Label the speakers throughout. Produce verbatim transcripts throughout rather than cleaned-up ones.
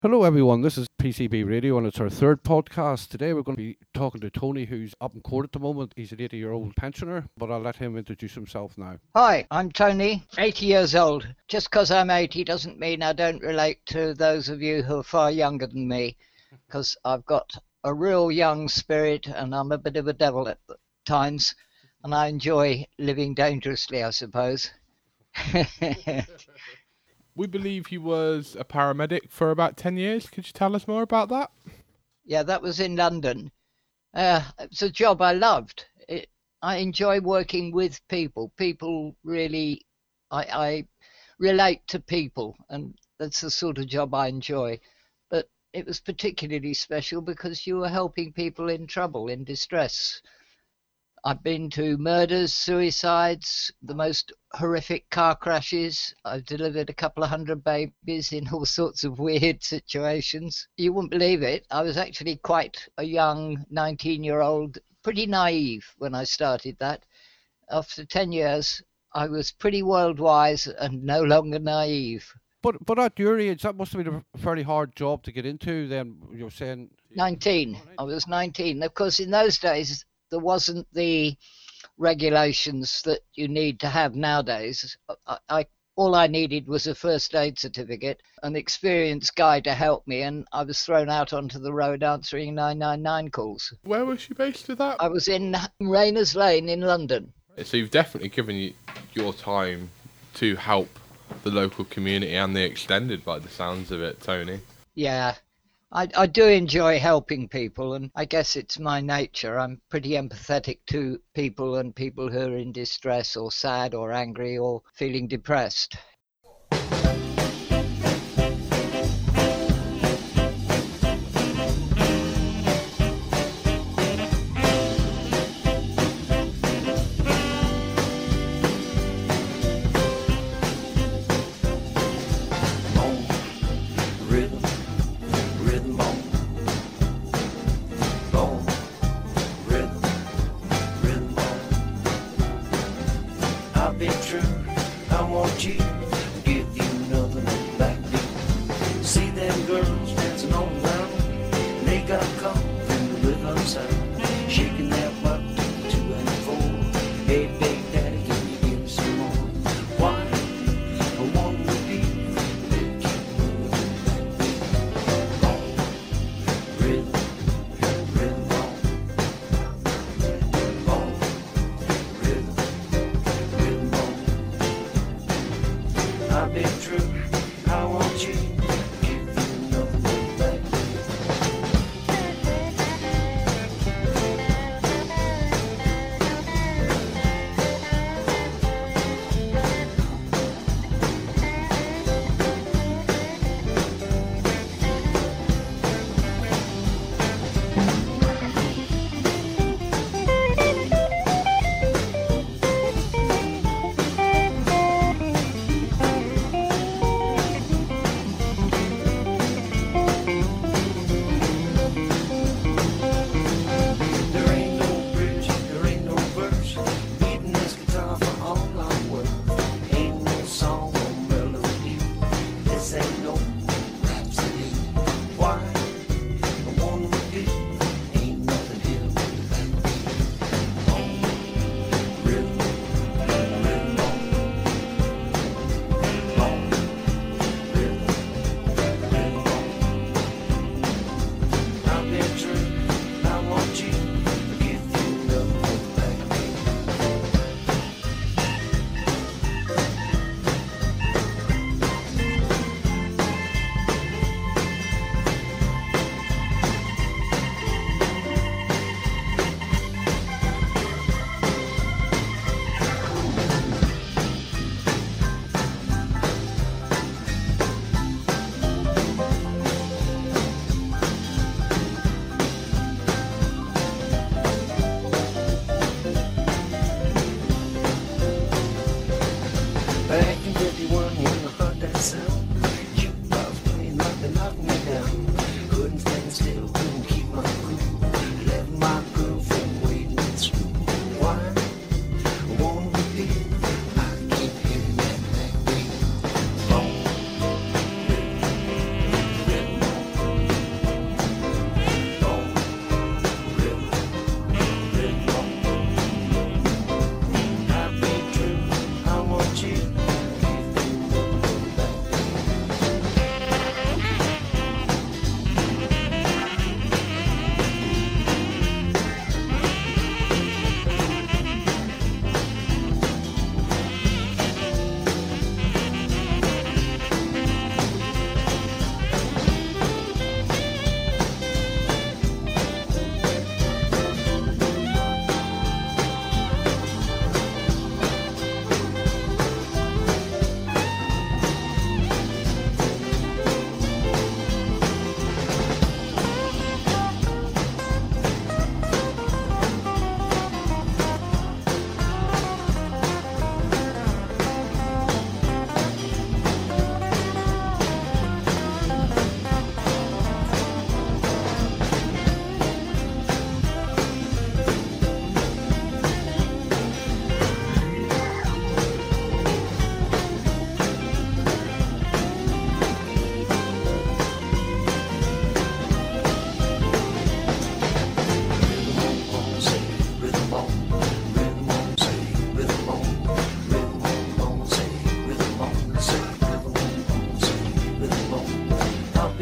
Speaker 1: Hello, everyone. This is P C B Radio, and it's our third podcast. Today, we're going to be talking to Tony, who's up in court at the moment. He's an eighty year old pensioner, but I'll let him introduce himself now.
Speaker 2: Hi, I'm Tony, eighty years old. Just because I'm eighty doesn't mean I don't relate to those of you who are far younger than me, because I've got a real young spirit and I'm a bit of a devil at times, and I enjoy living dangerously, I suppose.
Speaker 3: We believe he was a paramedic for about ten years. Could you tell us more about that?
Speaker 2: Yeah, that was in London. Uh, it's a job I loved. It, I enjoy working with people. People really, I, I relate to people, and that's the sort of job I enjoy. But it was particularly special because you were helping people in trouble, in distress. I've been to murders, suicides, the most horrific car crashes. I've delivered a couple of hundred babies in all sorts of weird situations. You wouldn't believe it. I was actually quite a young nineteen-year-old, pretty naive when I started that. After ten years, I was pretty world-wise and no longer naive.
Speaker 1: But but at your age, that must have been a fairly hard job to get into then, you're saying?
Speaker 2: nineteen. I was nineteen. Of course, in those days, there wasn't the regulations that you need to have nowadays. I, I, all I needed was a first aid certificate, an experienced guy to help me, and I was thrown out onto the road answering nine nine nine calls.
Speaker 3: Where was you based with that?
Speaker 2: I was in Rayners Lane in London.
Speaker 3: So you've definitely given you, your time to help the local community and the extended, by the sounds of it, Tony.
Speaker 2: Yeah. I, I do enjoy helping people, and I guess it's my nature. I'm pretty empathetic to people and people who are in distress or sad or angry or feeling depressed.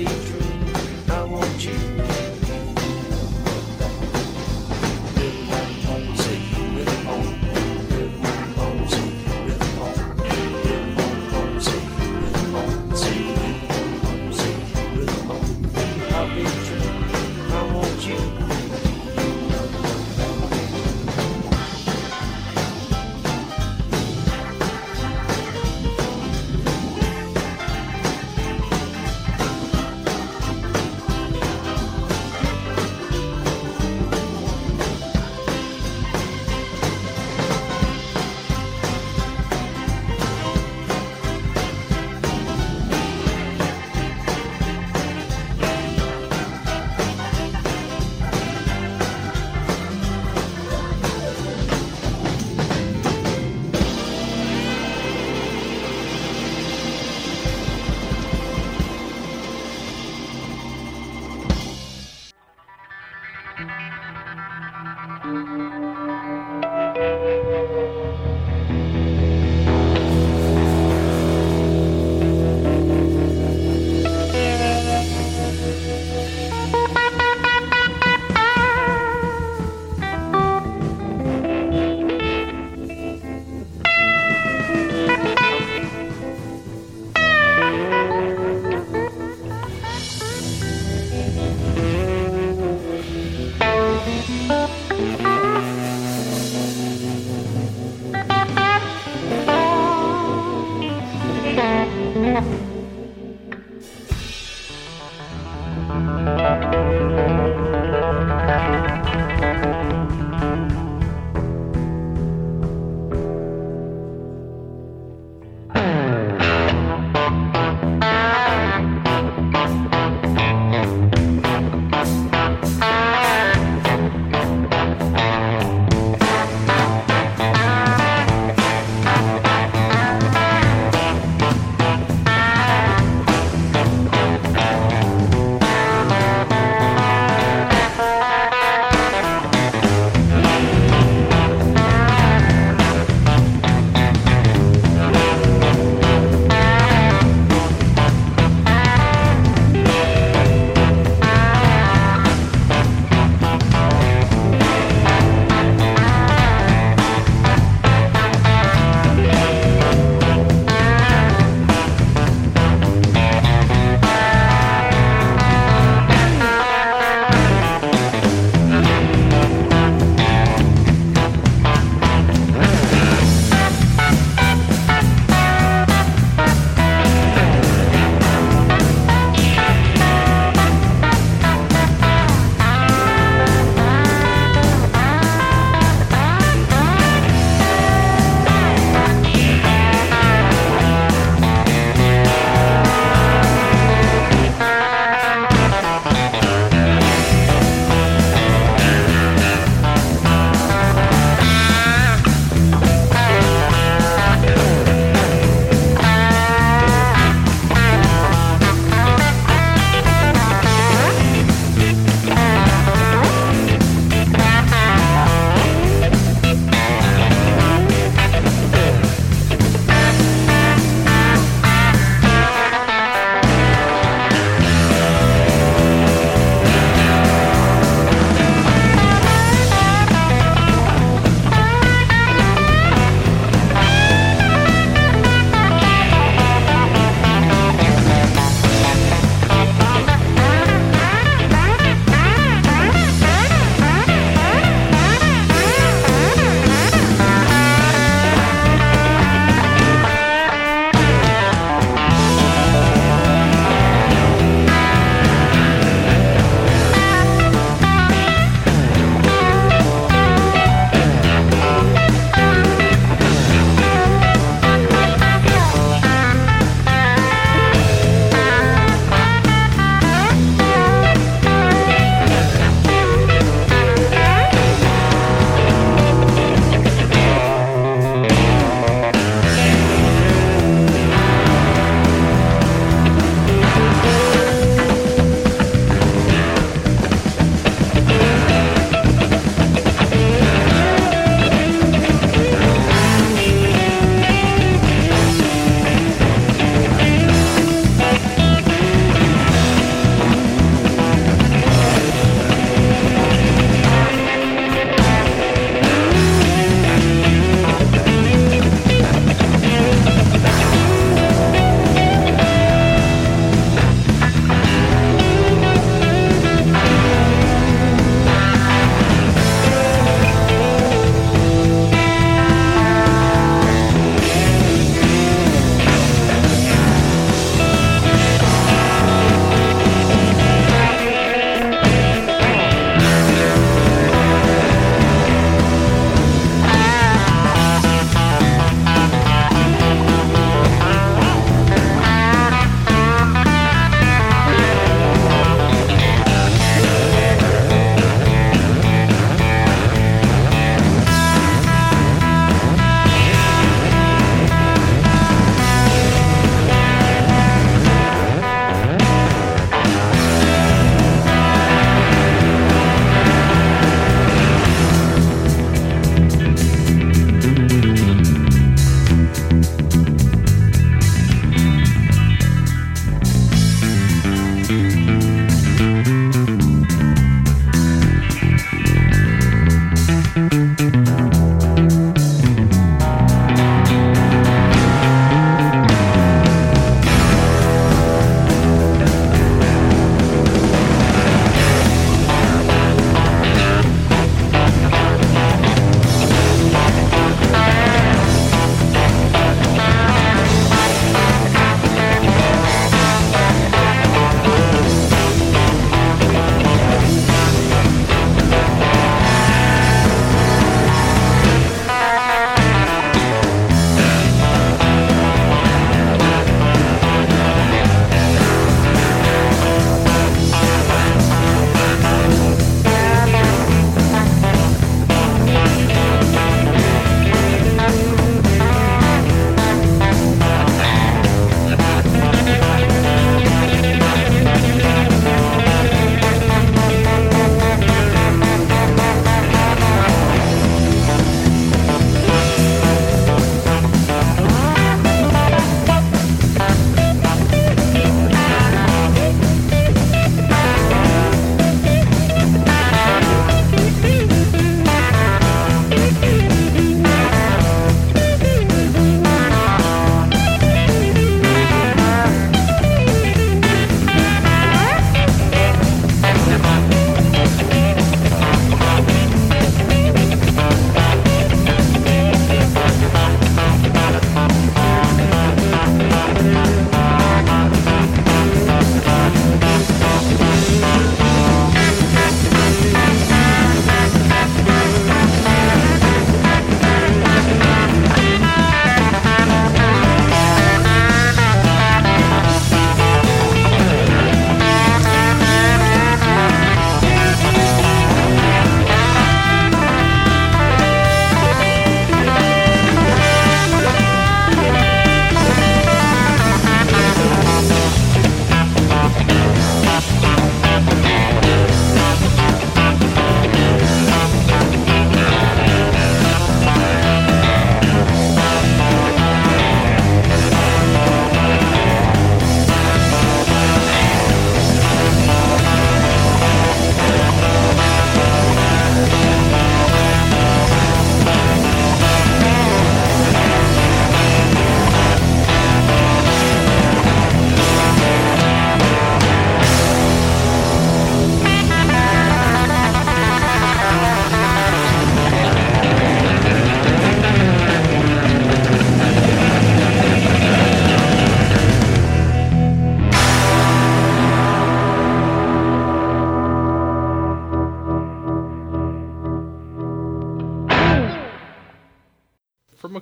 Speaker 4: true. I want you.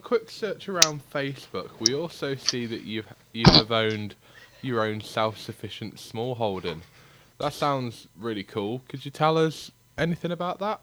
Speaker 3: quick search around Facebook, we also see that you you have owned your own self-sufficient smallholding. That sounds really cool. Could you tell us anything about that?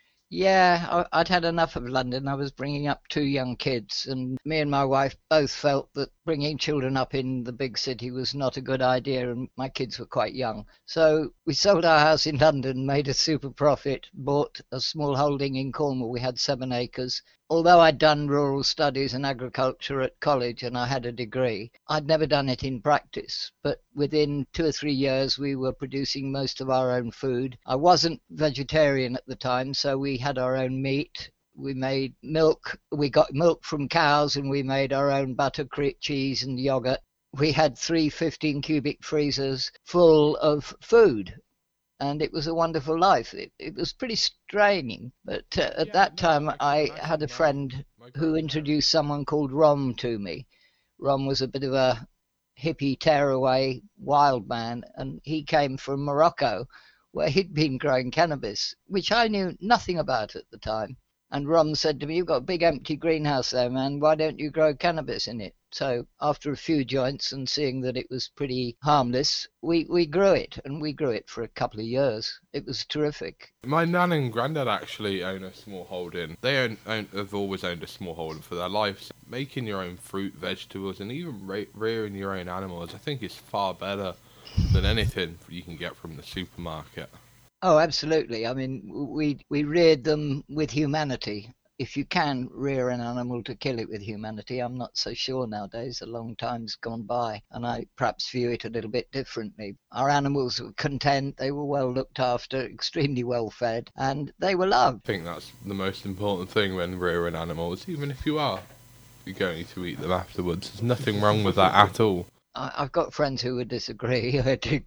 Speaker 2: Yeah, I- I'd had enough of London. I was bringing up two young kids, and me and my wife both felt that bringing children up in the big city was not a good idea, and my kids were quite young. So we sold our house in London, made a super profit, bought a small holding in Cornwall. We had seven acres. Although I'd done rural studies and agriculture at college and I had a degree, I'd never done it in practice. But within two or three years, we were producing most of our own food. I wasn't vegetarian at the time, so we had our own meat. We made milk. We got milk from cows and we made our own butter, cream, cheese and yogurt. We had three fifteen cubic freezers full of food. And it was a wonderful life. It, it was pretty straining. But uh, at
Speaker 3: Yeah,
Speaker 2: that
Speaker 3: no,
Speaker 2: time,
Speaker 3: I can
Speaker 2: I
Speaker 3: imagine
Speaker 2: had a
Speaker 3: my-
Speaker 2: friend
Speaker 3: my
Speaker 2: who
Speaker 3: grandparents-
Speaker 2: introduced someone called Rom to me. Rom was a bit of a hippie, tearaway, wild man, and he came from Morocco, where he'd been growing cannabis, which I knew nothing about at the time. And Rom said to me, "You've got a big empty greenhouse there, man. Why don't you grow cannabis in it?" So after a few joints and seeing that it was pretty harmless, we, we grew it, and we grew it for a couple of years. It was terrific.
Speaker 3: My nan and granddad actually own a small holding. They own, own, have always owned a small holding for their lives. Making your own fruit, vegetables, and even ra- rearing your own animals, I think is far better than anything you can get from the supermarket.
Speaker 2: Oh, absolutely. I mean, we we reared them with humanity. If you can rear an animal to kill it with humanity, I'm not so sure nowadays. A long time's gone by, and I perhaps view it a little bit differently. Our animals were content, they were well looked after, extremely well fed, and they were loved.
Speaker 3: I think that's the most important thing when rearing animals, even if you are going to eat them afterwards. There's nothing wrong with that at all.
Speaker 2: I, I've got friends who would disagree. I do.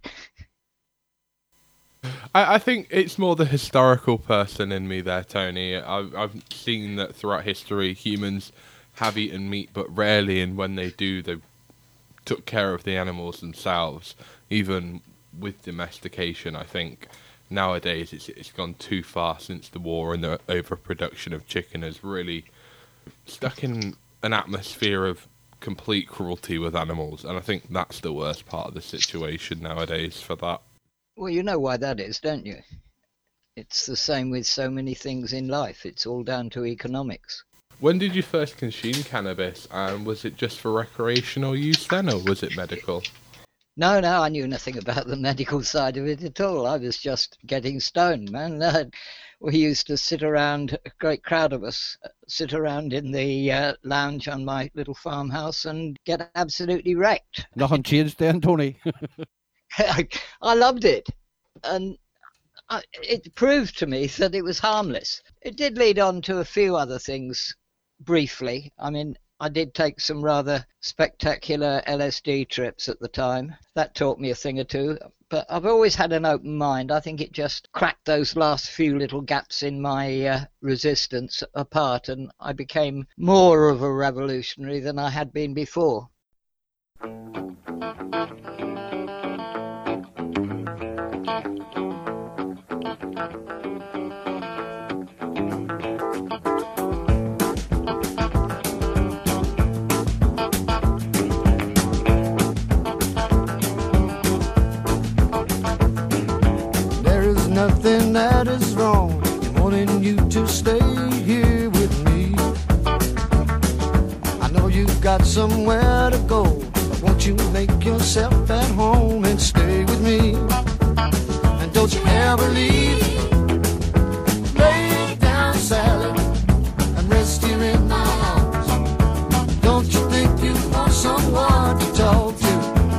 Speaker 3: I, I think it's more the historical person in me there, Tony. I've, I've seen that throughout history, humans have eaten meat, but rarely, and when they do, they took care of the animals themselves. Even with domestication, I think nowadays it's it's gone too far since the war, and the overproduction of chicken has really stuck in an atmosphere of complete cruelty with animals, and I think that's the worst part of the situation nowadays for that.
Speaker 2: Well, you know why that is, don't you? It's the same with so many things in life. It's all down to economics.
Speaker 3: When did you first consume cannabis, and was it just for recreational use then, or was it medical?
Speaker 2: No, no, I knew nothing about the medical side of it at all. I was just getting stoned, man. Uh, we used to sit around, a great crowd of us, uh, sit around in the uh, lounge on my little farmhouse and get absolutely wrecked.
Speaker 1: Nothing changed then, Tony.
Speaker 2: I, I loved it. And I, it proved to me that it was harmless. It did lead on to a few other things briefly. I mean, I did take some rather spectacular L S D trips at the time. That taught me a thing or two. But I've always had an open mind. I think it just cracked those last few little gaps in my uh, resistance apart, and I became more of a revolutionary than I had been before.
Speaker 4: Nothing that is wrong in wanting you to stay here with me. I know you've got somewhere to go, but won't you make yourself at home and stay with me? And don't you ever leave. Lay down, Sally, and rest here in my arms. Don't you think you want someone to talk to?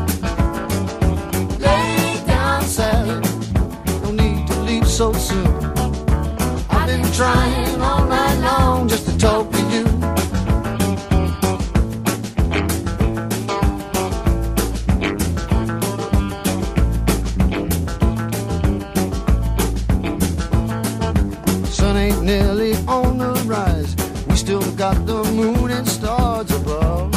Speaker 4: Lay down, Sally, so soon. I've been trying all night long just to talk to you. Sun ain't nearly on the rise. We still got the moon and stars above.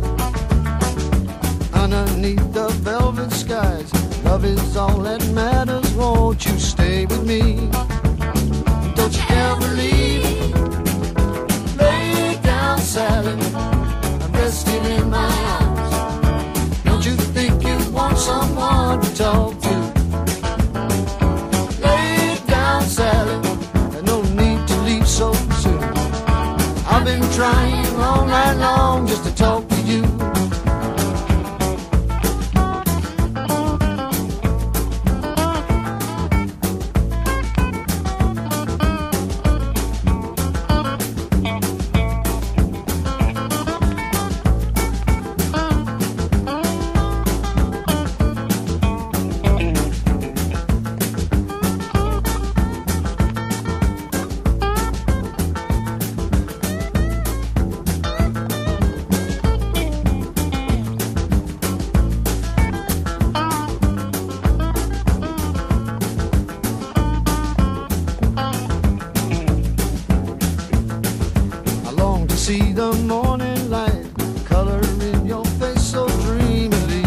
Speaker 4: Underneath the velvet skies, love is all that matters. Won't you stay with me? Don't you ever leave. Lay down, Sally, my arms. Don't you think you want someone to talk to? Lay it down, Sally, there's no need to leave so soon. I've been trying all night long just to talk to you. See the morning light, color in your face so dreamily.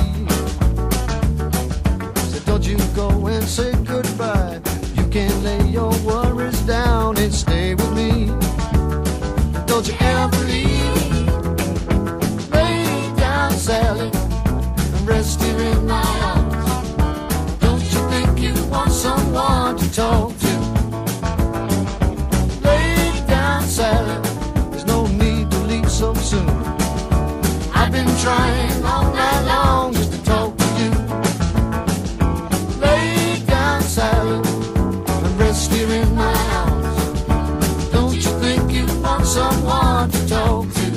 Speaker 4: So don't you go and say goodbye. You can lay your worries down and stay with me. Don't you ever leave. Lay down, Sally, and rest here in my arms. Don't you think you want someone to talk to? Lay down, Sally, so soon. I've been trying all night long just to talk to you. Lay down, Sally, and rest here in my arms. Don't you think you want someone to talk to?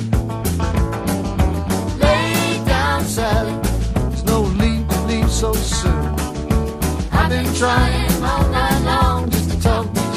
Speaker 4: Lay down, Sally, there's no need to leave so soon. I've been trying all night long just to talk to you.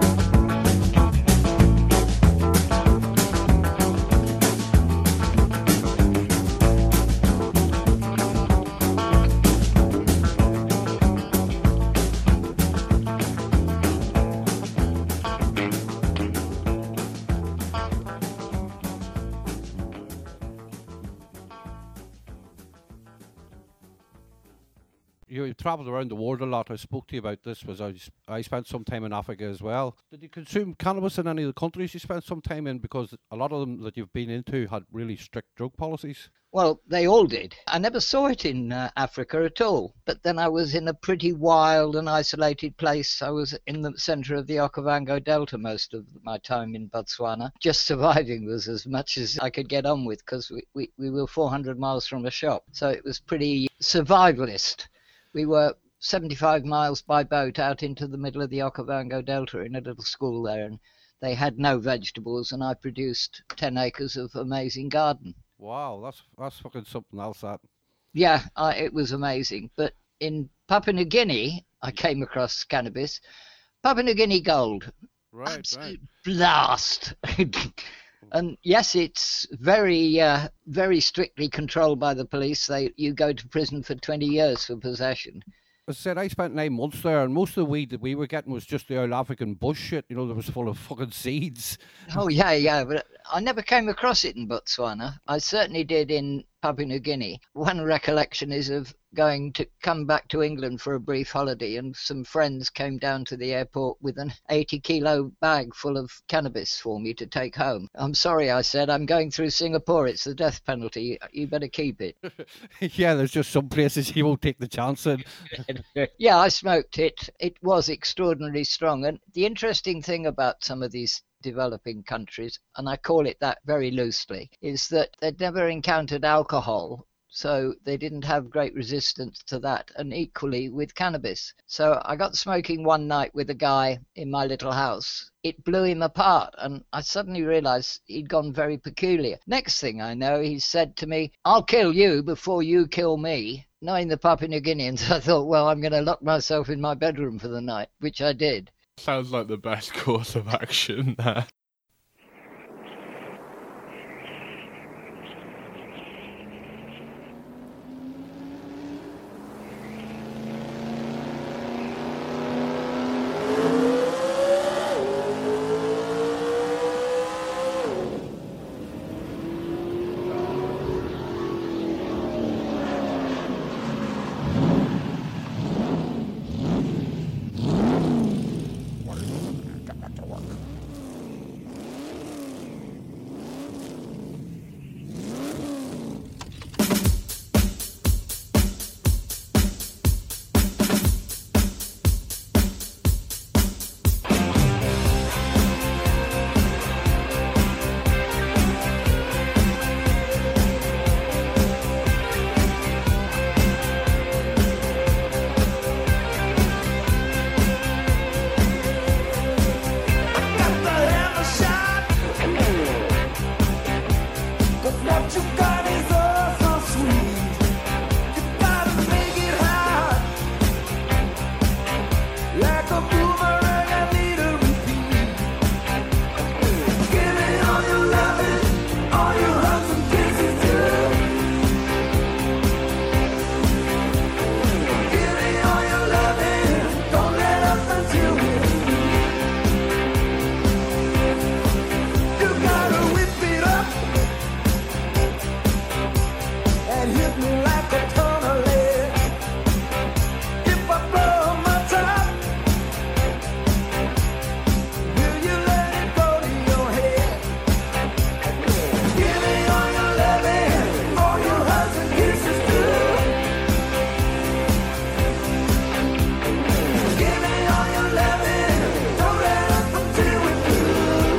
Speaker 1: You travelled around the world a lot. I spoke to you about this. Was I, I spent some time in Africa as well. Did you consume cannabis in any of the countries you spent some time in? Because a lot of them that you've been into had really strict drug policies.
Speaker 2: Well, they all did. I never saw it in uh, Africa at all. But then I was in a pretty wild and isolated place. I was in the centre of the Okavango Delta most of my time in Botswana. Just surviving was as much as I could get on with because we, we, we were four hundred miles from a shop. So it was pretty survivalist. We were seventy-five miles by boat out into the middle of the Okavango Delta in a little school there, and they had no vegetables, and I produced ten acres of amazing garden.
Speaker 1: Wow, that's that's fucking something else, that.
Speaker 2: Yeah, I, it was amazing. But in Papua New Guinea, I came across cannabis. Papua New Guinea gold.
Speaker 1: Right,
Speaker 2: Absolute
Speaker 1: right.
Speaker 2: blast. And yes, it's very, uh, very strictly controlled by the police. They, you go to prison for twenty years for possession.
Speaker 1: I said I spent nine months there, and most of the weed that we were getting was just the old African bush shit. You know, that was full of fucking seeds.
Speaker 2: Oh yeah, yeah, but I never came across it in Botswana. I certainly did in Papua New Guinea. One recollection is of going to come back to England for a brief holiday, and some friends came down to the airport with an eighty kilo bag full of cannabis for me to take home. I'm sorry, I said, I'm going through Singapore. It's the death penalty. You better keep it.
Speaker 1: Yeah, there's just some places you won't take the chance in.
Speaker 2: Yeah, I smoked it. It was extraordinarily strong. And the interesting thing about some of these developing countries, and I call it that very loosely, is that they'd never encountered alcohol, so they didn't have great resistance to that, and equally with cannabis. So I got smoking one night with a guy in my little house. It blew him apart, and I suddenly realised he'd gone very peculiar. Next thing I know, he said to me, "I'll kill you before you kill me." Knowing the Papua New Guineans, I thought, well, I'm going to lock myself in my bedroom for the night, which I did.
Speaker 3: Sounds like the best course of action there.
Speaker 4: Like a boomerang, I need a repeat. Give me all your loving, all your hugs and kisses too. Give me all your loving, don't let up until we're through. You gotta whip it up and hit me like a ton of lead. If I blow my top, will you let it go to your head? Give me all your loving, all your hugs and kisses too. Give me all your loving, don't let up until we're through.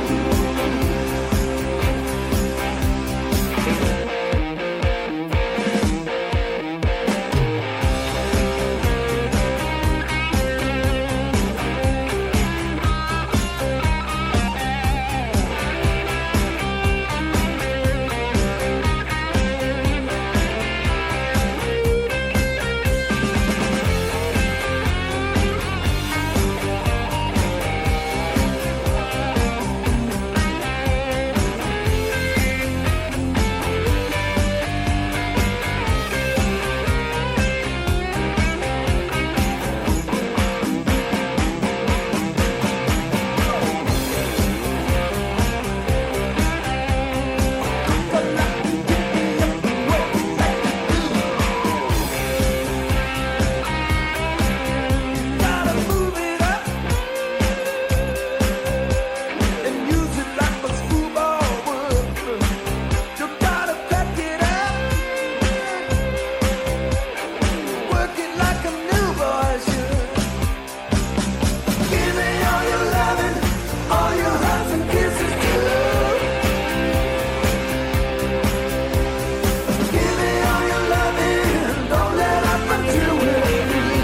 Speaker 4: Gotta move it up and use it like a screwball would. You gotta pack it up, work it like a new boy should. Give me all your loving, all your hugs and kisses too. Give me all your loving, don't let up until we're through.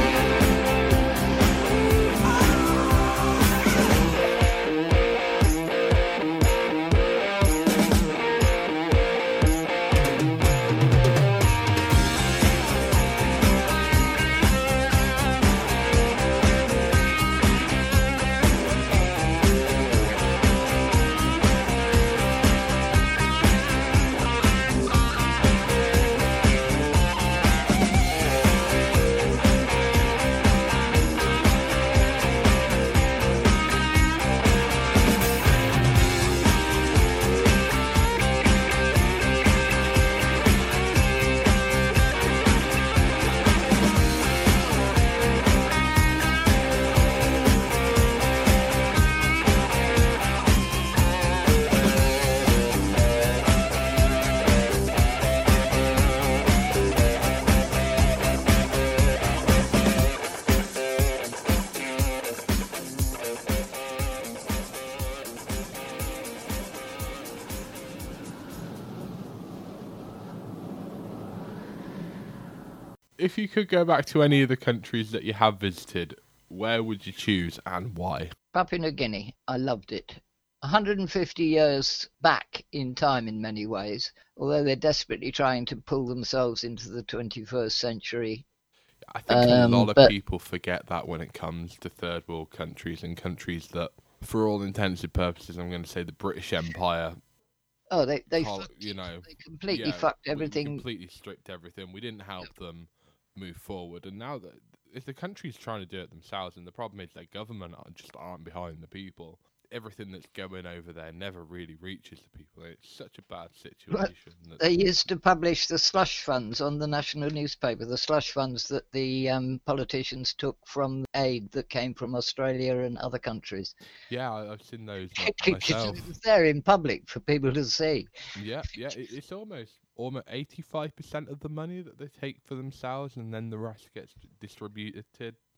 Speaker 3: If you could go back to any of the countries that you have visited, where would you choose and why?
Speaker 2: Papua New Guinea, I loved it. one hundred fifty years back in time in many ways, although they're desperately trying to pull themselves into the twenty-first century.
Speaker 3: I think
Speaker 2: Um,
Speaker 3: a lot of
Speaker 2: but-
Speaker 3: people forget that when it comes to third world countries and countries that, for all intents and purposes, I'm going to say the British Empire,
Speaker 2: Oh, they they,
Speaker 3: Col-
Speaker 2: fucked
Speaker 3: you
Speaker 2: it.
Speaker 3: know,
Speaker 2: They completely
Speaker 3: yeah,
Speaker 2: fucked
Speaker 3: we
Speaker 2: everything.
Speaker 3: completely stripped everything. We didn't help them move forward, and now that if the country's trying to do it themselves, and the problem is their government are, just aren't behind the people. Everything that's going over there never really reaches the people. It's such a bad situation. That,
Speaker 2: They used to publish the slush funds on the national newspaper, the slush funds that the um, politicians took from aid that came from Australia and other countries.
Speaker 3: yeah, I, I've seen those my-
Speaker 2: Because
Speaker 3: myself.
Speaker 2: it was there in public for people to see.
Speaker 3: Yeah, yeah, it, it's almost almost eighty-five percent of the money that they take for themselves, and then the rest gets distributed.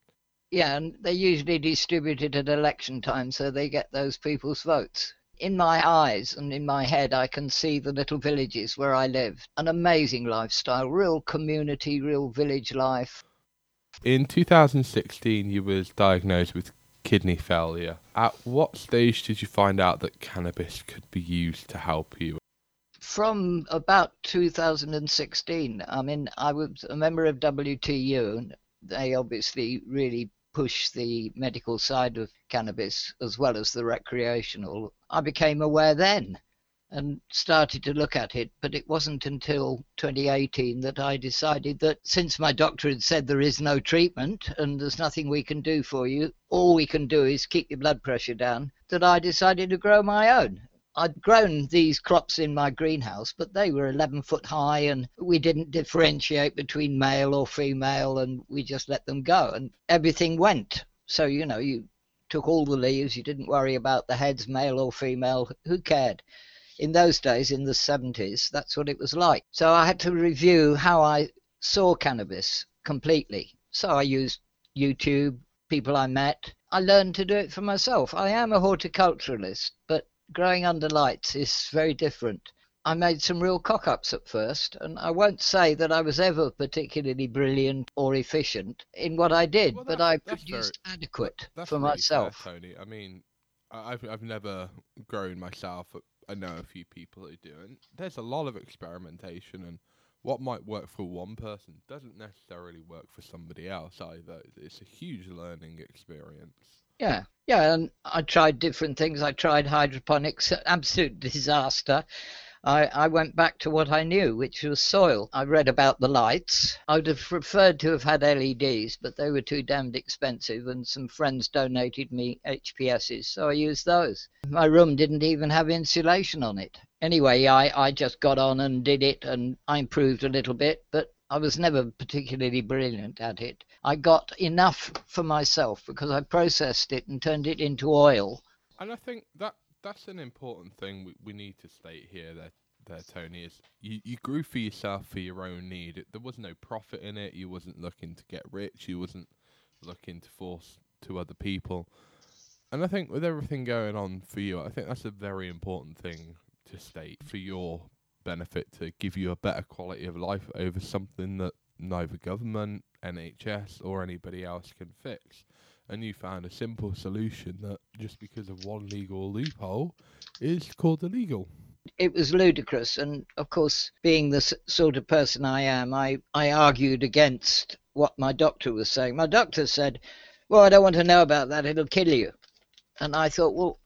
Speaker 2: Yeah, and they usually distribute it at election time so they get those people's votes. In my eyes and in my head, I can see the little villages where I live. An amazing lifestyle, real community, real village life.
Speaker 3: In two thousand sixteen, you was diagnosed with kidney failure. At what stage did you find out that cannabis could be used to help you?
Speaker 2: From about two thousand sixteen, I mean, I was a member of W T U, and they obviously really push the medical side of cannabis as well as the recreational, I became aware then and started to look at it. But it wasn't until twenty eighteen that I decided that since my doctor had said there is no treatment and there's nothing we can do for you, all we can do is keep your blood pressure down, that I decided to grow my own. I'd grown these crops in my greenhouse, but they were eleven foot high and we didn't differentiate between male or female, and we just let them go and everything went. So, you know, you took all the leaves, you didn't worry about the heads, male or female, who cared? In those days, in the seventies, that's what it was like. So I had to review how I saw cannabis completely. So I used YouTube, people I met. I learned to do it for myself. I am a horticulturalist, but growing under lights is very different. I made some real cock-ups at first, and I won't say that I was ever particularly brilliant or efficient in what I did,
Speaker 3: Well,
Speaker 2: but
Speaker 3: that's-
Speaker 2: I
Speaker 3: that's
Speaker 2: produced
Speaker 3: very-
Speaker 2: adequate
Speaker 3: That's
Speaker 2: for
Speaker 3: really
Speaker 2: myself.
Speaker 3: fair, Tony. I mean, I- I've I've never grown myself. But I know a few people who do, and there's a lot of experimentation. And what might work for one person doesn't necessarily work for somebody else either. It's a huge learning experience.
Speaker 2: Yeah, yeah, and I tried different things. I tried hydroponics, absolute disaster. I, I went back to what I knew, which was soil. I read about the lights. I would have preferred to have had L E Ds, but they were too damned expensive, and some friends donated me H P S's, so I used those. My room didn't even have insulation on it. Anyway, I, I just got on and did it, and I improved a little bit, but I was never particularly brilliant at it. I got enough for myself because I processed it and turned it into oil.
Speaker 3: And I think that that's an important thing we, we need to state here there, there, Tony, is you, you grew for yourself for your own need. It, there was no profit in it. You wasn't looking to get rich. You wasn't looking to force to other people. And I think with everything going on for you, I think that's a very important thing to state for your benefit, to give you a better quality of life over something that neither government, N H S or anybody else can fix. And you found a simple solution that just because of one legal loophole is called illegal.
Speaker 2: It was ludicrous, and of course, being the s- sort of person I am, I, I argued against what my doctor was saying. My doctor said, well, I don't want to know about that, it'll kill you. And I thought, well,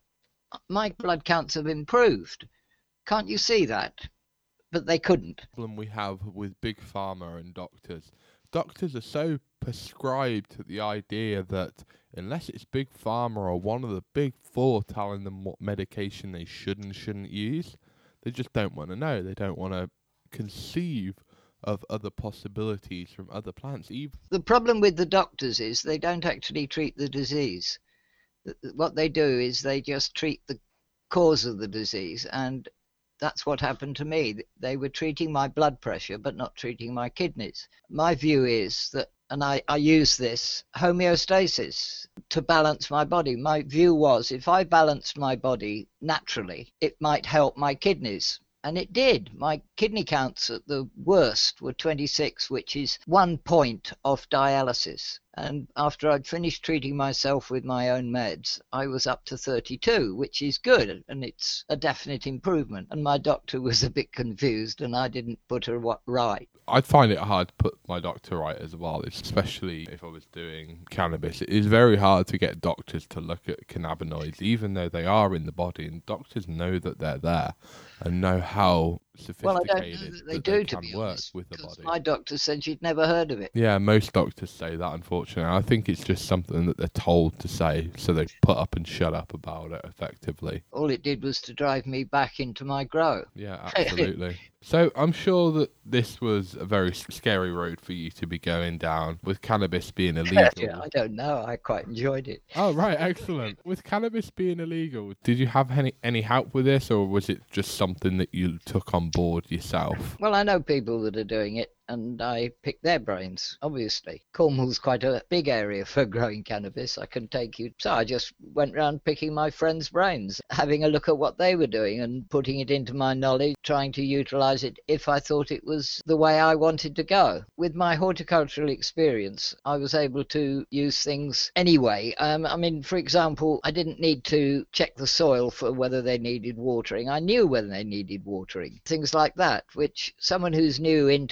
Speaker 2: my blood counts have improved. Can't you see that? But they couldn't.
Speaker 3: Problem we have with big pharma and doctors. Doctors are so prescribed to the idea that unless it's big pharma or one of the big four telling them what medication they should and shouldn't use, they just don't want to know. They don't want to conceive of other possibilities from other plants. Even
Speaker 2: The problem with the doctors is they don't actually treat the disease. Th- th- What they do is they just treat the cause of the disease, and that's what happened to me. They were treating my blood pressure, but not treating my kidneys. My view is that, and I, I use this, homeostasis, to balance my body. My view was if I balanced my body naturally, it might help my kidneys. And it did. My kidney counts at the worst were twenty-six, which is one point off dialysis. And after I'd finished treating myself with my own meds, I was up to thirty-two, which is good, and it's a definite improvement. And my doctor was a bit confused, and I didn't put her what right.
Speaker 3: I'd find it hard to put my doctor right as well, especially if I was doing cannabis. It is very hard to get doctors to look at cannabinoids, even though they are in the body, and doctors know that they're there and know how
Speaker 2: Well, I don't know
Speaker 3: sophisticated
Speaker 2: that they
Speaker 3: that
Speaker 2: do,
Speaker 3: they
Speaker 2: to
Speaker 3: can
Speaker 2: be
Speaker 3: work
Speaker 2: honest,
Speaker 3: with the
Speaker 2: because
Speaker 3: body.
Speaker 2: my doctor said she'd never heard of it.
Speaker 3: Yeah, most doctors say that, unfortunately. I think it's just something that they're told to say, so they put up and shut up about it, effectively.
Speaker 2: All it did was to drive me back into my grow.
Speaker 3: Yeah, absolutely. So I'm sure that this was a very s- scary road for you to be going down, with cannabis being illegal.
Speaker 2: Yeah, I don't know. I quite enjoyed it.
Speaker 3: Oh, right, excellent. With cannabis being illegal, did you have any, any help with this, or was it just something that you took on board yourself?
Speaker 2: Well, I know people that are doing it, and I pick their brains, obviously. Cornwall's quite a big area for growing cannabis. I can take you. So I just went round picking my friends' brains, having a look at what they were doing and putting it into my knowledge, trying to utilize it if I thought it was the way I wanted to go. With my horticultural experience, I was able to use things anyway. Um, I mean, for example, I didn't need to check the soil for whether they needed watering. I knew whether they needed watering. Things like that, which someone who's new into it might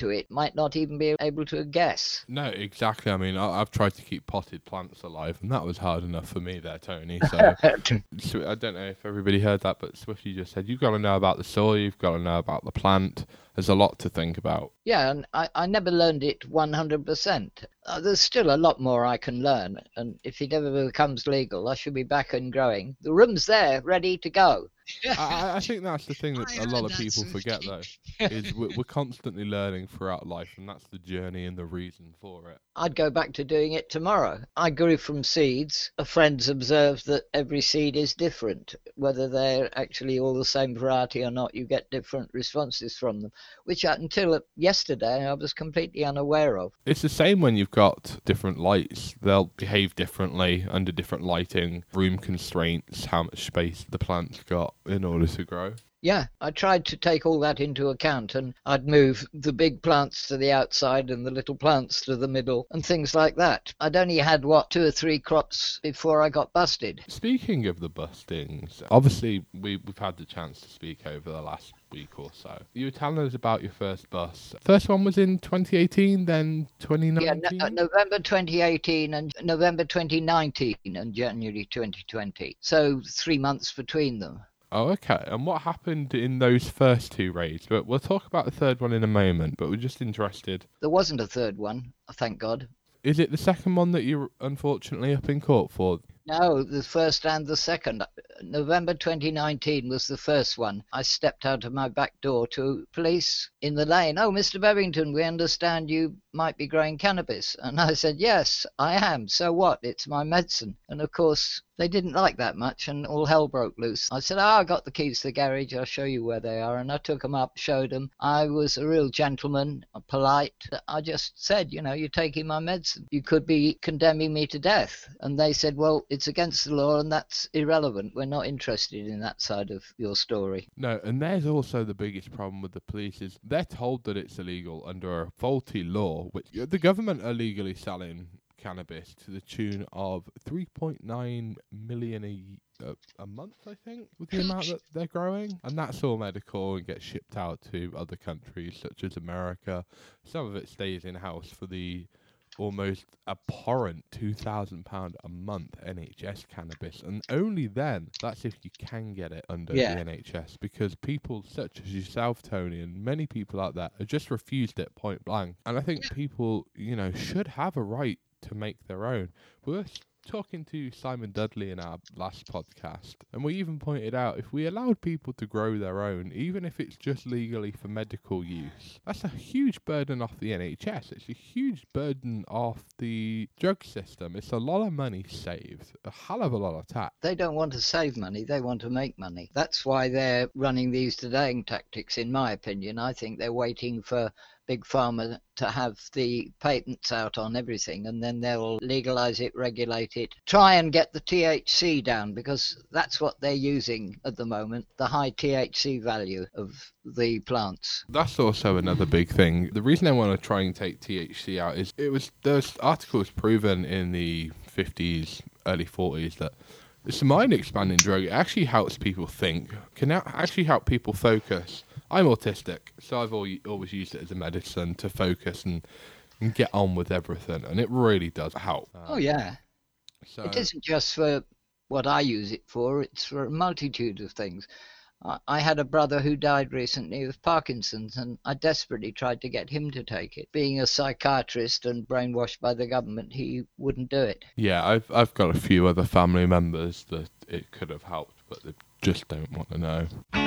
Speaker 2: might not even be able to guess.
Speaker 3: No, exactly. I mean, I, I've tried to keep potted plants alive, and that was hard enough for me there, Tony. So, so I don't know if everybody heard that, but Swifty just said, you've got to know about the soil, you've got to know about the plant. There's a lot to think about.
Speaker 2: Yeah, and I, I never learned it one hundred percent. Uh, there's still a lot more I can learn, and if it ever becomes legal, I should be back and growing. The room's there, ready to go.
Speaker 3: I, I think that's the thing that a lot of people forget, though, is we're, we're constantly learning throughout life, and that's the journey and the reason for it.
Speaker 2: I'd go back to doing it tomorrow. I grew from seeds. Friends observed that every seed is different. Whether they're actually all the same variety or not, you get different responses from them, which until yesterday I was completely unaware of.
Speaker 3: It's the same when you've got different lights. They'll behave differently under different lighting, room constraints, how much space the plant's got in order to grow.
Speaker 2: Yeah, I tried to take all that into account, and I'd move the big plants to the outside and the little plants to the middle and things like that. I'd only had, what, two or three crops before I got busted.
Speaker 3: Speaking of the bustings, obviously we, we've had the chance to speak over the last week or so. You were telling us about your first bust. First one was in twenty eighteen, then twenty nineteen?
Speaker 2: Yeah, no, November twenty eighteen and November twenty nineteen and January twenty twenty. So three months between them.
Speaker 3: Oh, okay. And what happened in those first two raids? But we'll talk about the third one in a moment, but we're just interested.
Speaker 2: There wasn't a third one, thank God.
Speaker 3: Is it the second one that you're unfortunately up in court for?
Speaker 2: No, the first and the second. November twenty nineteen was the first one. I stepped out of my back door to police in the lane. Oh, Mister Bevington, we understand you might be growing cannabis. And I said, yes, I am. So what? It's my medicine. And of course, they didn't like that much, and all hell broke loose. I said, oh, I got the keys to the garage. I'll show you where they are. And I took them up, showed them. I was a real gentleman, polite. I just said, you know, you're taking my medicine. You could be condemning me to death. And they said, well, it's against the law, and that's irrelevant. We're not interested in that side of your story.
Speaker 3: No, and there's also the biggest problem with the police is they're told that it's illegal under a faulty law, which the government are legally selling cannabis to the tune of three point nine million a, a, a month, I think, with the amount that they're growing. And that's all medical and gets shipped out to other countries such as America. Some of it stays in-house for the almost abhorrent two thousand pounds a month N H S cannabis. And only then, that's if you can get it under
Speaker 2: yeah.
Speaker 3: the N H S, because people such as yourself, Tony, and many people like that have just refused it point blank. And I think yeah. people, you know, should have a right to make their own. We're talking to Simon Dudley in our last podcast, and we even pointed out if we allowed people to grow their own, even if it's just legally for medical use, that's a huge burden off the N H S. It's a huge burden off the drug system. It's a lot of money saved, a hell of a lot of tax.
Speaker 2: They don't want to save money, they want to make money. That's why they're running these delaying tactics, in my opinion. I think they're waiting for Big Pharma to have the patents out on everything, and then they'll legalise it, regulate it, try and get the T H C down, because that's what they're using at the moment, the high T H C value of the plants.
Speaker 3: That's also another big thing. The reason I want to try and take T H C out is it was there's articles proven in the fifties, early forties that it's a mind-expanding drug. It actually helps people think, can actually help people focus. I'm autistic, so I've always used it as a medicine to focus and, and get on with everything, and it really does help.
Speaker 2: Um, oh, yeah. So it isn't just for what I use it for, it's for a multitude of things. I, I had a brother who died recently of Parkinson's, and I desperately tried to get him to take it. Being a psychiatrist and brainwashed by the government, he wouldn't do it.
Speaker 3: Yeah, I've, I've got a few other family members that it could have helped, but they just don't want to know.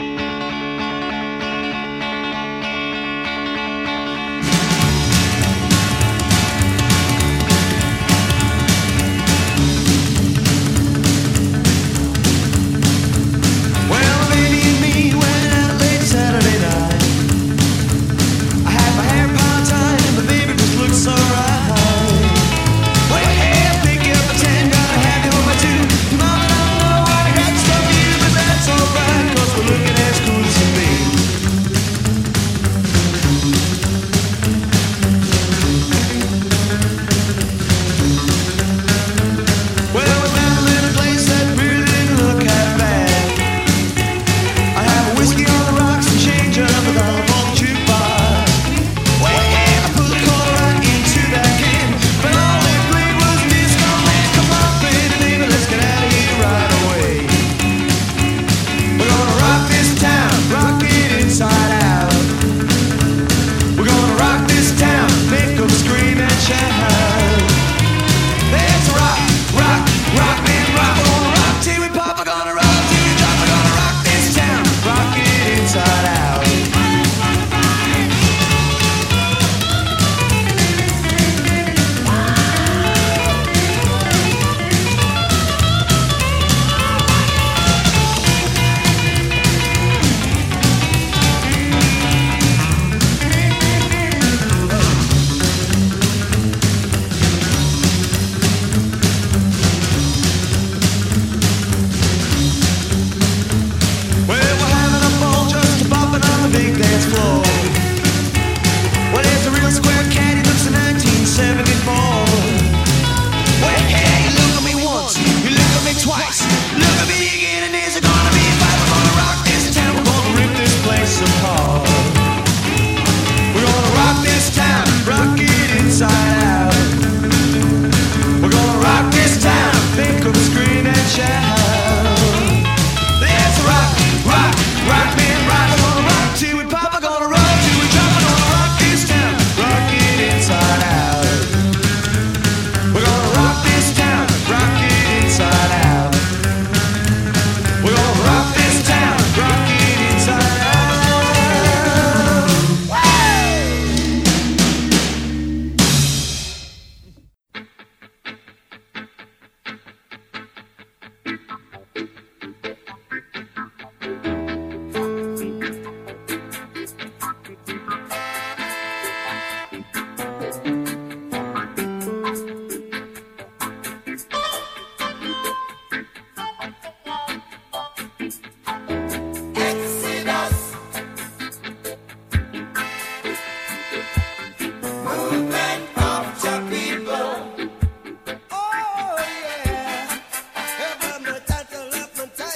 Speaker 4: Saturday night, I had my hair piled tight and the baby just looked so right. Well, hey, pick up a ten, gotta have you home by two. Mama, I don't know why I got stuff for you, but that's alright, 'cause we're looking as cool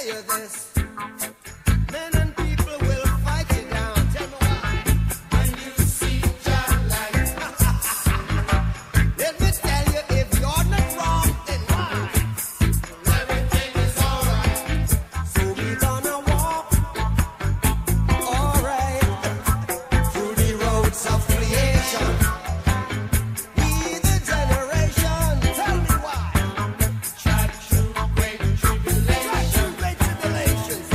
Speaker 4: you this. Men and people will fight you down. Tell me why. When you see John Light. Let me tell you, if you're not wrong, then why? Everything is alright. So we're gonna walk, alright, through the roads of creation. We the generation, tell me why. Track through great tribulations. Track through great tribulations.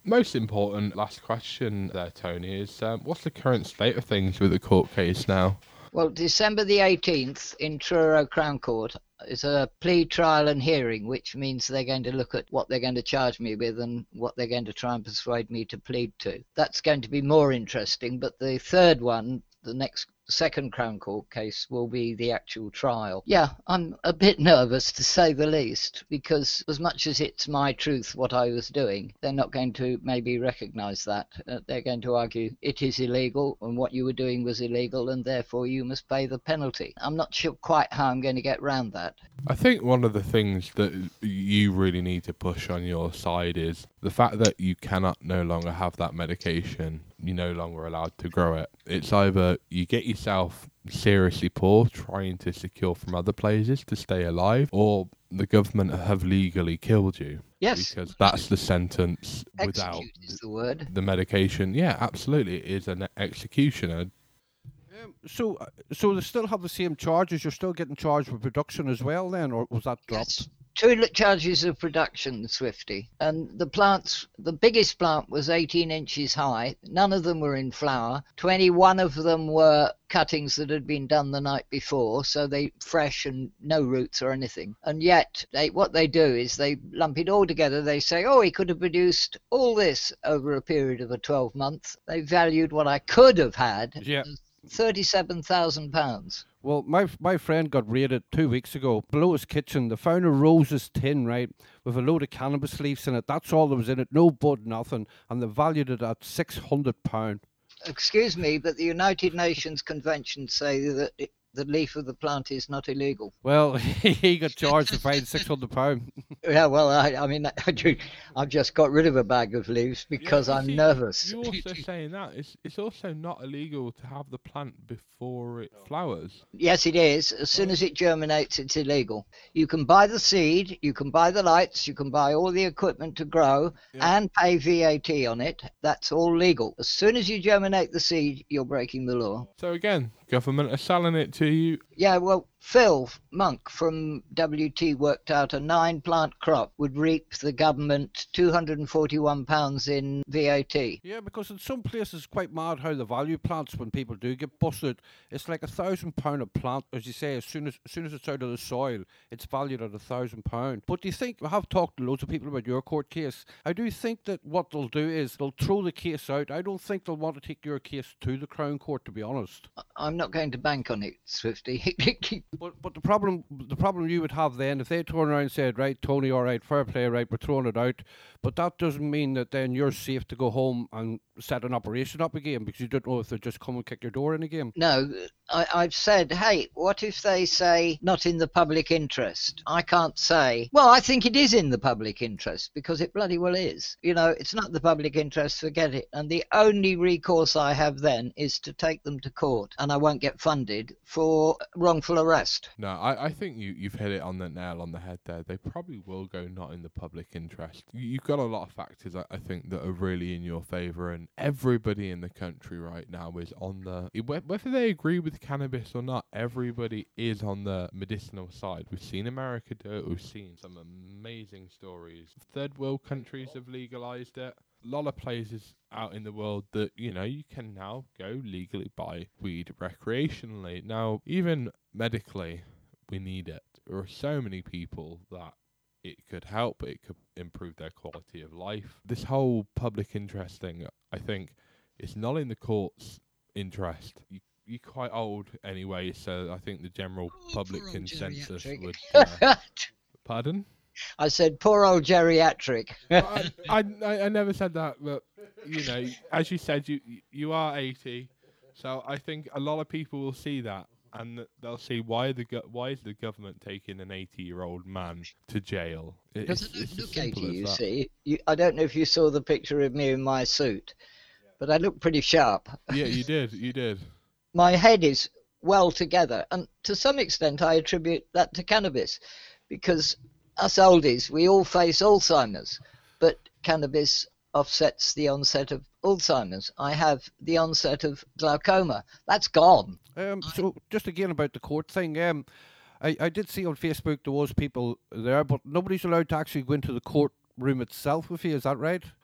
Speaker 3: Most important last question there, Tony, is um, what's the current state of things with the court case now?
Speaker 2: Well, December the eighteenth in Truro Crown Court is a plea trial and hearing, which means they're going to look at what they're going to charge me with and what they're going to try and persuade me to plead to. That's going to be more interesting, but the third one, the next second Crown Court case, will be the actual trial. Yeah, I'm a bit nervous, to say the least, because as much as it's my truth what I was doing, they're not going to maybe recognise that. Uh, they're going to argue it is illegal and what you were doing was illegal and therefore you must pay the penalty. I'm not sure quite how I'm going to get round that.
Speaker 3: I think one of the things that you really need to push on your side is the fact that you cannot no longer have that medication. You're no longer allowed to grow it. It's either you get yourself seriously poor trying to secure from other places to stay alive, or the government have legally killed you.
Speaker 2: Yes.
Speaker 3: Because that's the sentence. Without
Speaker 2: Execute is the word.
Speaker 3: the medication. Yeah, absolutely. It is an executioner.
Speaker 1: Um, so, uh, so they still have the same charges. You're still getting charged with production as well, then, or was that dropped?
Speaker 2: Yes. Two charges of production, Swifty. And the plants, the biggest plant was eighteen inches high. None of them were in flower. twenty-one of them were cuttings that had been done the night before, so they fresh and no roots or anything. And yet, they, what they do is they lump it all together. They say, oh, he could have produced all this over a period of a twelve month. They valued what I could have had
Speaker 1: Yeah.
Speaker 2: as thirty-seven thousand pounds.
Speaker 1: Well, my my friend got raided two weeks ago. Below his kitchen, they found a roses tin, right, with a load of cannabis leaves in it. That's all that was in it, no bud, nothing. And they valued it at six hundred pounds.
Speaker 2: Excuse me, but the United Nations Convention say that it, the leaf of the plant is not illegal.
Speaker 1: Well, he got charged with paying six hundred pounds.
Speaker 2: Yeah, well, I, I mean, I do, I've just got rid of a bag of leaves because
Speaker 3: Yeah, you
Speaker 2: I'm
Speaker 3: see,
Speaker 2: nervous.
Speaker 3: You're also saying that it's it's also not illegal to have the plant before it flowers.
Speaker 2: Yes, it is. As soon as it germinates, it's illegal. You can buy the seed, you can buy the lights, you can buy all the equipment to grow
Speaker 3: Yeah.
Speaker 2: and pay V A T on it. That's all legal. As soon as you germinate the seed, you're breaking the law.
Speaker 3: So again, government are selling it to you.
Speaker 2: Yeah, well, Phil Monk from W T worked out a nine plant crop would reap the government two hundred forty-one pounds in V A T.
Speaker 1: Yeah, because in some places it's quite mad how the value plants when people do get busted. It's like a thousand pound a plant, as you say. As soon as as soon as it's out of the soil, it's valued at a thousand pound. But do you think I have talked to loads of people about your court case? I do think that what they'll do is they'll throw the case out. I don't think they'll want to take your case to the Crown Court, to be honest.
Speaker 2: I'm not going to bank on it, Swifty.
Speaker 1: But but the problem the problem you would have then if they turn around and said, right, Tony, all right, fair play, right, we're throwing it out, but that doesn't mean that then you're safe to go home and set an operation up again because you don't know if they'll just come and kick your door in again.
Speaker 2: No, I, I've said, hey, what if they say not in the public interest? I can't say, well, I think it is in the public interest because it bloody well is. You know, it's not the public interest, forget it. And the only recourse I have then is to take them to court and I won't get funded for wrongful arrest.
Speaker 3: No, I, I think you, you've hit it on the nail on the head there. They probably will go not in the public interest. You, you've got a lot of factors, I, I think, that are really in your favour, and everybody in the country right now is on the... Whether they agree with cannabis or not, everybody is on the medicinal side. We've seen America do it. We've seen some amazing stories. Third world countries have legalised it. A lot of places out in the world that, you know, you can now go legally buy weed recreationally. Now, even medically, we need it. There are so many people that it could help, it could improve their quality of life. This whole public interest thing, I think, is not in the court's interest. You, you're quite old anyway, so I think the general public
Speaker 2: poor old
Speaker 3: consensus
Speaker 2: geriatric.
Speaker 3: would... Uh, pardon?
Speaker 2: I said, poor old geriatric.
Speaker 3: I, I, I I never said that, but, you know, as you said, you you are eighty, so I think a lot of people will see that, and they'll see why the go- why is the government taking an eighty-year-old man to jail? It-
Speaker 2: Because
Speaker 3: It's,
Speaker 2: I
Speaker 3: it's
Speaker 2: don't
Speaker 3: as
Speaker 2: look eighty,
Speaker 3: simple as
Speaker 2: you
Speaker 3: that.
Speaker 2: see. You, I don't know if you saw the picture of me in my suit, but I look pretty sharp.
Speaker 3: Yeah, you did, you did.
Speaker 2: My head is well together, and to some extent I attribute that to cannabis, because us oldies, we all face Alzheimer's, but cannabis offsets the onset of Alzheimer's. I have the onset of glaucoma. That's gone.
Speaker 1: Um, so just again about the court thing, um, I, I did see on Facebook there was people there, but nobody's allowed to actually go into the courtroom itself with you, is that right?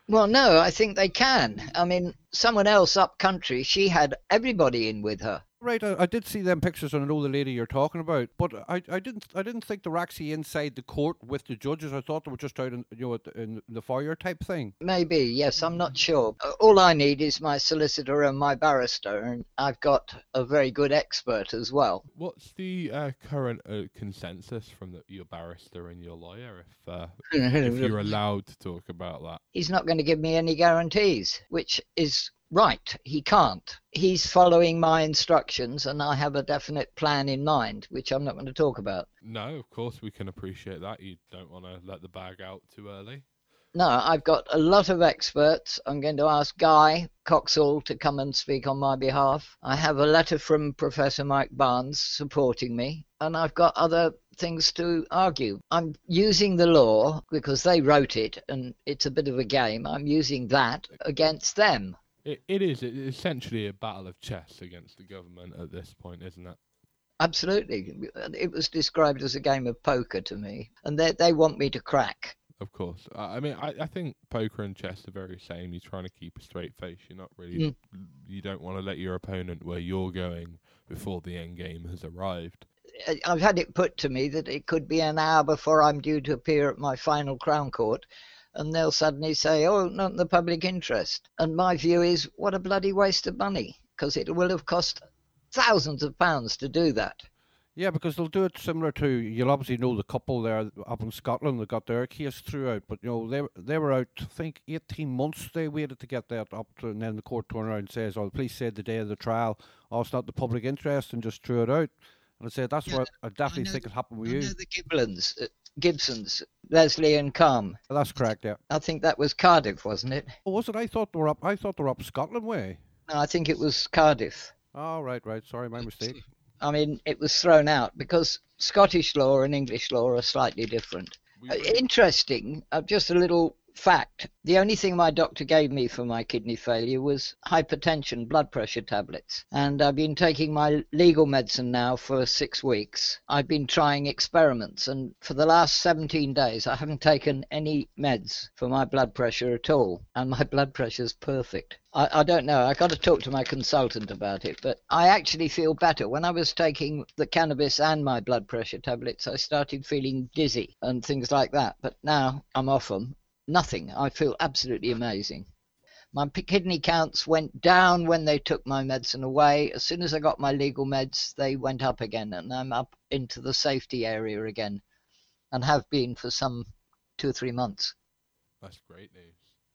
Speaker 2: Well, no, I think they can. I mean, someone else up country, she had everybody in with her.
Speaker 1: Right, I, I did see them pictures, and I know the lady you're talking about, but I, I didn't I didn't think they were actually inside the court with the judges. I thought they were just out in you know at the- in the foyer type thing.
Speaker 2: Maybe, yes, I'm not sure. Uh, All I need is my solicitor and my barrister, and I've got a very good expert as well.
Speaker 3: What's the uh, current uh, consensus from the, your barrister and your lawyer, if uh, if you're allowed to talk about that?
Speaker 2: He's not going to give me any guarantees, which is right. He can't. He's following my instructions, and I have a definite plan in mind, which I'm not going to talk about.
Speaker 3: No, of course we can appreciate that. You don't want to let the bag out too early.
Speaker 2: No, I've got a lot of experts. I'm going to ask Guy Coxall to come and speak on my behalf. I have a letter from Professor Mike Barnes supporting me, and I've got other things to argue. I'm using the law because they wrote it, and it's a bit of a game. I'm using that against them.
Speaker 3: It, it is essentially a battle of chess against the government at this point, isn't it?
Speaker 2: Absolutely. It was described as a game of poker to me, and they they want me to crack.
Speaker 3: Of course. I I mean, I, I think poker and chess are very same. You're trying to keep a straight face. You're not really.
Speaker 2: Mm.
Speaker 3: You don't want to let your opponent where you're going before the end game has arrived.
Speaker 2: I- I've had it put to me that it could be an hour before I'm due to appear at my final Crown Court, and they'll suddenly say, oh, not in the public interest. And my view is, what a bloody waste of money, because it will have cost thousands of pounds to do that.
Speaker 1: Yeah, because they'll do it similar to, you'll obviously know the couple there up in Scotland that got their case throughout, but you know they they were out, I think eighteen months they waited to get that up to, and then the court turned around and says, oh, the police said the day of the trial, oh, it's not the public interest, and just threw it out. And I said, that's
Speaker 2: Yeah,
Speaker 1: what I definitely
Speaker 2: know
Speaker 1: think it happened with
Speaker 2: I
Speaker 1: you.
Speaker 2: know the Giblins, uh, Gibsons, Leslie and Calm.
Speaker 1: That's correct, yeah.
Speaker 2: I think that was Cardiff, wasn't it?
Speaker 1: Oh, was it? I thought they were up, I thought they were up Scotland way.
Speaker 2: No, I think it was Cardiff.
Speaker 1: Oh, right, right, sorry, my mistake.
Speaker 2: I mean, it was thrown out because Scottish law and English law are slightly different.
Speaker 3: We
Speaker 2: Uh,
Speaker 3: really-
Speaker 2: Interesting, uh, just a little fact. The only thing my doctor gave me for my kidney failure was hypertension, blood pressure tablets. And I've been taking my legal medicine now for six weeks. I've been trying experiments, and for the last seventeen days, I haven't taken any meds for my blood pressure at all. And my blood pressure's perfect. I, I don't know. I got to talk to my consultant about it, but I actually feel better. When I was taking the cannabis and my blood pressure tablets, I started feeling dizzy and things like that. But now I'm off them. Nothing. I feel absolutely amazing. My p- kidney counts went down when they took my medicine away. As soon as I got my legal meds, they went up again, and I'm up into the safety area again, and have been for some two or three months.
Speaker 3: That's great news.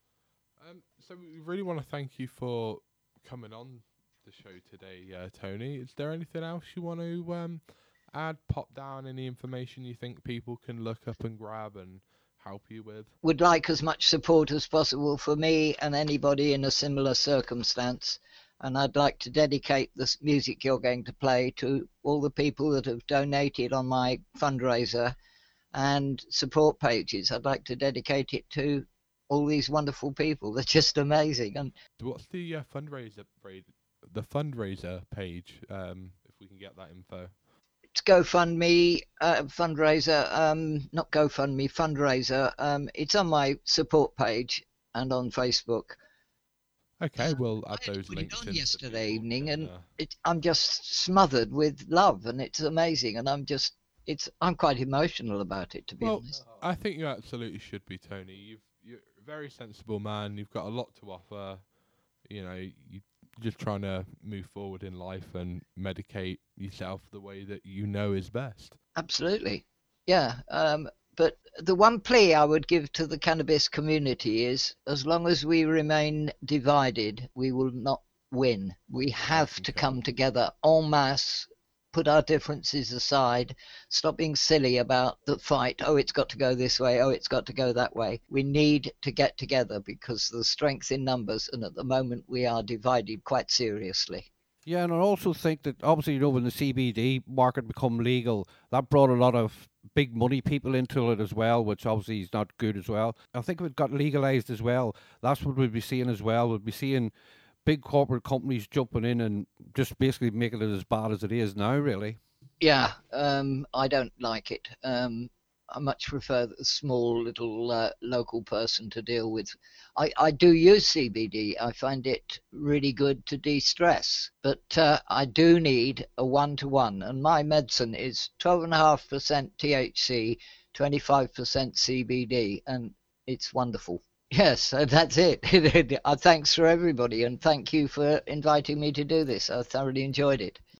Speaker 3: Um, so we really want to thank you for coming on the show today, uh, Tony. Is there anything else you want to um, add? Pop down any information you think people can look up and grab and help you with?
Speaker 2: Would like as much support as possible for me and anybody in a similar circumstance. And I'd like to dedicate this music you're going to play to all the people that have donated on my fundraiser and support pages. I'd like to dedicate it to all these wonderful people. They're just amazing. And
Speaker 3: What's the uh, fundraiser braid- the fundraiser page? Um, if we can get that info.
Speaker 2: it's GoFundMe uh, fundraiser, um, not GoFundMe, fundraiser. Um, it's on my support page and on Facebook.
Speaker 3: Okay, we'll add
Speaker 2: I had to
Speaker 3: those
Speaker 2: put it
Speaker 3: links
Speaker 2: on
Speaker 3: in. so
Speaker 2: yesterday
Speaker 3: people
Speaker 2: evening,
Speaker 3: can,
Speaker 2: and
Speaker 3: uh,
Speaker 2: it, I'm just smothered with love, and it's amazing. And I'm just, it's, I'm quite emotional about it, to be
Speaker 3: Well,
Speaker 2: honest.
Speaker 3: I think you absolutely should be, Tony. You've, you're a very sensible man. You've got a lot to offer. You know, you're just trying to move forward in life and medicate yourself the way that you know is best.
Speaker 2: Absolutely, yeah. Um, but the one plea I would give to the cannabis community is, as long as we remain divided, we will not win. We have to
Speaker 3: concur.
Speaker 2: come together en masse, put our differences aside, stop being silly about the fight. Oh, it's got to go this way. Oh, it's got to go that way. We need to get together because there's strength in numbers, and at the moment we are divided quite seriously.
Speaker 1: Yeah, and I also think that obviously, you know, when the C B D market become legal, that brought a lot of big money people into it as well, which obviously is not good as well. I think if it got legalised as well, that's what we'd be seeing as well. We'd be seeing big corporate companies jumping in and just basically making it as bad as it is now, really.
Speaker 2: Yeah, um, I don't like it. Um, I much prefer the small little uh, local person to deal with. I, I do use C B D. I find it really good to de-stress, but uh, I do need a one-to-one, and my medicine is twelve point five percent T H C, twenty-five percent C B D, and it's wonderful. Yes, so that's it. Uh, Thanks for everybody, and thank you for inviting me to do this. I thoroughly enjoyed it.